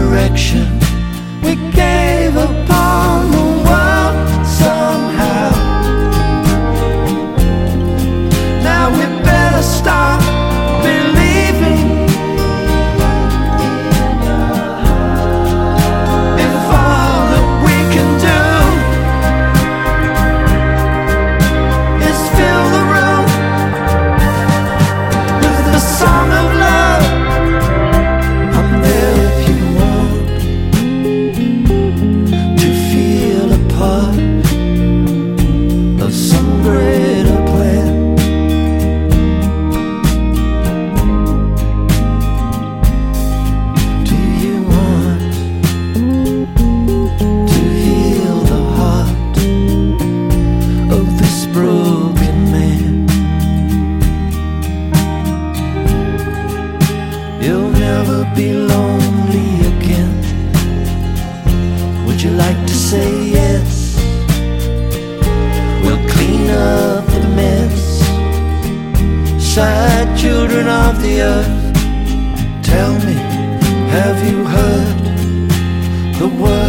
direction. We gave up on the world somehow. Now we better start believing if all that we can do is fill the room with the song of love. I'm there if you want to feel a part of some greater plan. Do you want to heal the heart of this broken man? You'll never be lonely again. Would you like to say yes? We'll clean up the mess. Sad children of the earth, tell me, have you heard the word?